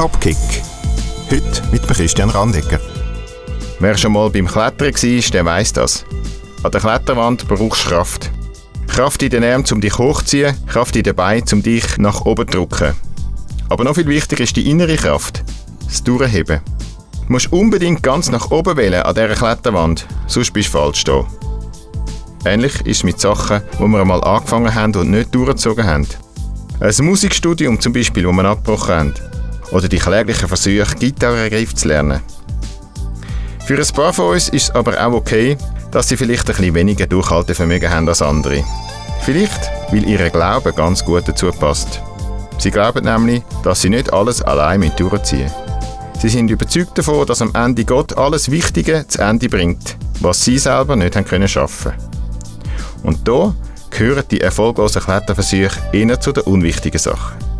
Top-Kick. Heute mit Christian Randegger. Wer schon mal beim Klettern war, der weiss das. An der Kletterwand brauchst du Kraft. Kraft in den Armen, um dich hochzuziehen, Kraft in den Beinen, um dich nach oben zu drücken. Aber noch viel wichtiger ist die innere Kraft, das Durchheben. Du musst unbedingt ganz nach oben wählen an dieser Kletterwand, sonst bist du falsch da. Ähnlich ist es mit Sachen, die wir einmal angefangen haben und nicht durchgezogen haben. Ein Musikstudium zum Beispiel, das wir abgebrochen haben. Oder die kläglichen Versuche, Gitarrenriff zu lernen. Für ein paar von uns ist es aber auch okay, dass sie vielleicht ein bisschen weniger Durchhaltevermögen haben als andere. Vielleicht, weil ihr Glaube ganz gut dazu passt. Sie glauben nämlich, dass sie nicht alles allein durchziehen müssen. Sie sind überzeugt davon, dass am Ende Gott alles Wichtige zu Ende bringt, was sie selber nicht haben können schaffen. Und da gehören die erfolglosen Kletterversuche eher zu den unwichtigen Sachen.